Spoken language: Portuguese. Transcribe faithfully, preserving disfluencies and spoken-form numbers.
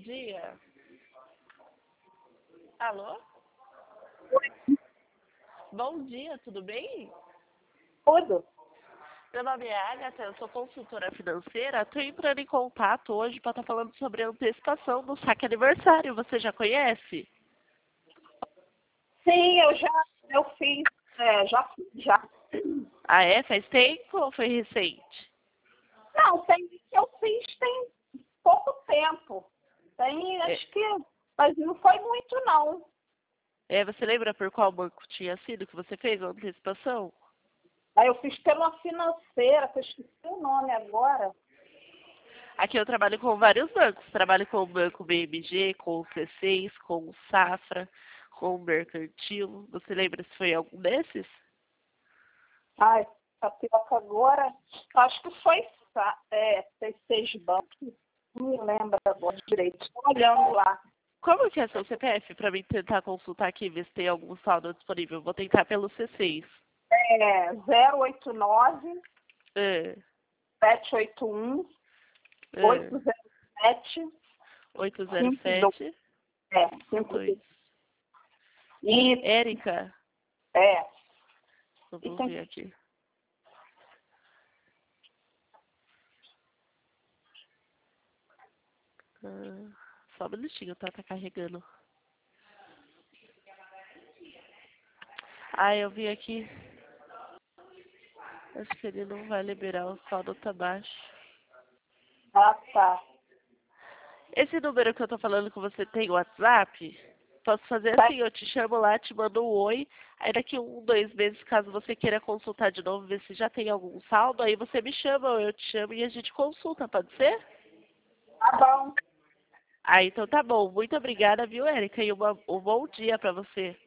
dia. Alô? Bom dia, tudo bem? Tudo. Meu nome é Agatha, eu sou consultora financeira. Estou entrando em contato hoje para estar falando sobre a antecipação do saque aniversário. Você já conhece? Sim, eu já eu fiz, é, já fiz, já. Ah, é? Faz tempo ou foi recente? Não, tem que eu fiz tem pouco tempo. Tem, É, acho que, mas não foi muito não. é, você lembra por qual banco tinha sido que você fez a antecipação? Aí eu fiz pela financeira, que eu esqueci o nome agora. Aqui eu trabalho com vários bancos. Trabalho com o Banco B M G, com o C seis, com o Safra, com o Mercantil. Você lembra se foi algum desses? Ai, Tapioca agora, acho que foi Sa- é, C seis bancos, não me lembro agora direito. Estou olhando lá. Como que é seu C P F para mim tentar consultar aqui, ver se tem algum saldo disponível? Vou tentar pelo C seis. É zero oito nove, É, sete oito um, é, oito zero sete, cinco dois. oitocentos e sete. É, cinco dois. E Érica, é. E vamos tem ver aqui. Ah, só um minutinho, tá? Tá carregando. Ah, eu vi aqui. Acho que ele não vai liberar, o saldo tá baixo. ah, tá. Esse número que eu tô falando com você tem WhatsApp? Posso fazer Tá. assim, eu te chamo lá, te mando um oi, aí daqui um, dois meses, caso você queira consultar de novo, ver se já tem algum saldo, aí você me chama, ou eu te chamo e a gente consulta, pode ser? Tá bom. Ah, então tá bom. Muito obrigada, viu, Érica? E uma, um bom dia pra você.